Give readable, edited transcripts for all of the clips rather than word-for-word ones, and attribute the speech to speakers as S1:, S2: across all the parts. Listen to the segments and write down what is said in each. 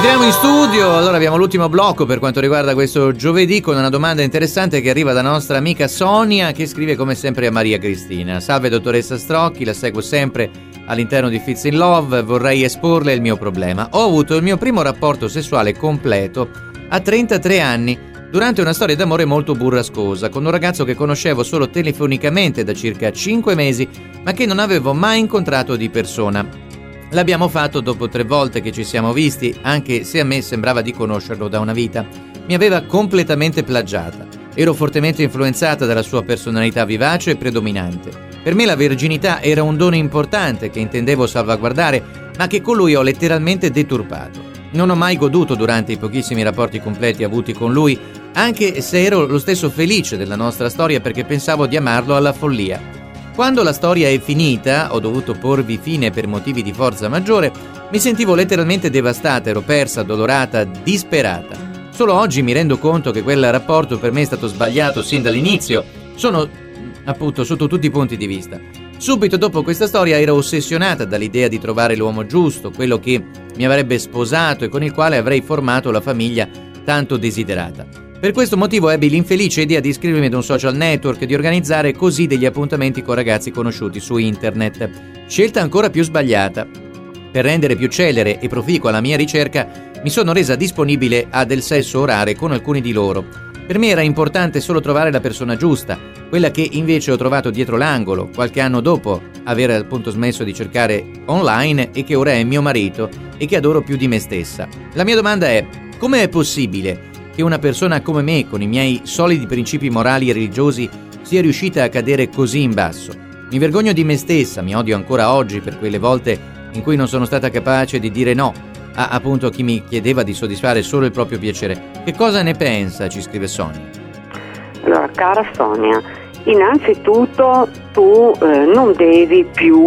S1: Rientriamo in studio, allora abbiamo l'ultimo blocco per quanto riguarda questo giovedì con una domanda interessante che arriva dalla nostra amica Sonia, che scrive come sempre a Maria Cristina. Salve dottoressa Strocchi, la seguo sempre all'interno di Fits in Love, vorrei esporle il mio problema. Ho avuto il mio primo rapporto sessuale completo a 33 anni durante una storia d'amore molto burrascosa con un ragazzo che conoscevo solo telefonicamente da circa 5 mesi ma che non avevo mai incontrato di persona. L'abbiamo fatto dopo 3 volte che ci siamo visti, anche se a me sembrava di conoscerlo da una vita. Mi aveva completamente plagiata. Ero fortemente influenzata dalla sua personalità vivace e predominante. Per me la verginità era un dono importante che intendevo salvaguardare, ma che con lui ho letteralmente deturpato. Non ho mai goduto durante i pochissimi rapporti completi avuti con lui, anche se ero lo stesso felice della nostra storia perché pensavo di amarlo alla follia. Quando la storia è finita, ho dovuto porvi fine per motivi di forza maggiore, mi sentivo letteralmente devastata, ero persa, addolorata, disperata. Solo oggi mi rendo conto che quel rapporto per me è stato sbagliato sin dall'inizio, sono appunto sotto tutti i punti di vista. Subito dopo questa storia ero ossessionata dall'idea di trovare l'uomo giusto, quello che mi avrebbe sposato e con il quale avrei formato la famiglia tanto desiderata. Per questo motivo ebbi l'infelice idea di iscrivermi ad un social network e di organizzare così degli appuntamenti con ragazzi conosciuti su internet. Scelta ancora più sbagliata. Per rendere più celere e proficua la mia ricerca, mi sono resa disponibile a del sesso orale con alcuni di loro. Per me era importante solo trovare la persona giusta, quella che invece ho trovato dietro l'angolo, qualche anno dopo aver appunto smesso di cercare online e che ora è mio marito e che adoro più di me stessa. La mia domanda è: come è possibile che una persona come me, con i miei solidi principi morali e religiosi, sia riuscita a cadere così in basso? Mi vergogno di me stessa, mi odio ancora oggi per quelle volte in cui non sono stata capace di dire no a appunto chi mi chiedeva di soddisfare solo il proprio piacere. Che cosa ne pensa? Ci scrive Sonia.
S2: Allora, cara Sonia, innanzitutto tu non devi più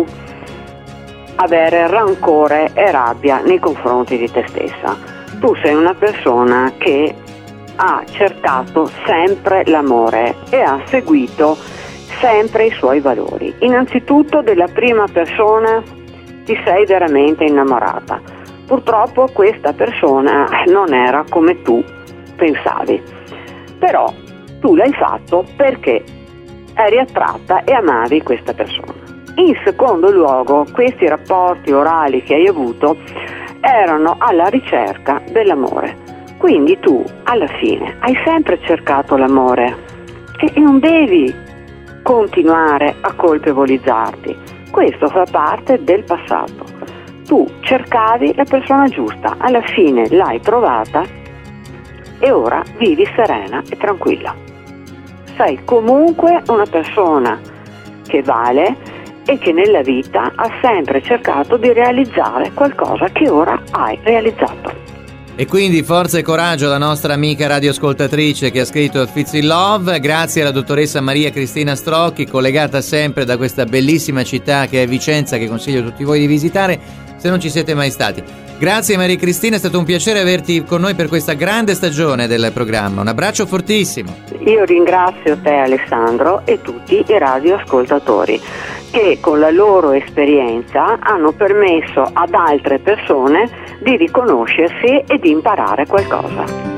S2: avere rancore e rabbia nei confronti di te stessa. Tu sei una persona che ha cercato sempre l'amore e ha seguito sempre i suoi valori. Innanzitutto della prima persona ti sei veramente innamorata. Purtroppo questa persona non era come tu pensavi, però tu l'hai fatto perché eri attratta e amavi questa persona. In secondo luogo, questi rapporti orali che hai avuto erano alla ricerca dell'amore. Quindi tu alla fine hai sempre cercato l'amore e non devi continuare a colpevolizzarti. Questo fa parte del passato. Tu cercavi la persona giusta, alla fine l'hai trovata e ora vivi serena e tranquilla. Sei comunque una persona che vale e che nella vita ha sempre cercato di realizzare qualcosa che ora hai realizzato.
S1: E quindi forza e coraggio alla nostra amica radioascoltatrice che ha scritto Fits in Love. Grazie alla dottoressa Maria Cristina Strocchi, collegata sempre da questa bellissima città che è Vicenza, che consiglio a tutti voi di visitare se non ci siete mai stati. Grazie Maria Cristina, è stato un piacere averti con noi per questa grande stagione del programma. Un abbraccio fortissimo.
S2: Io ringrazio te Alessandro e tutti i radioascoltatori che con la loro esperienza hanno permesso ad altre persone di riconoscersi e di imparare qualcosa.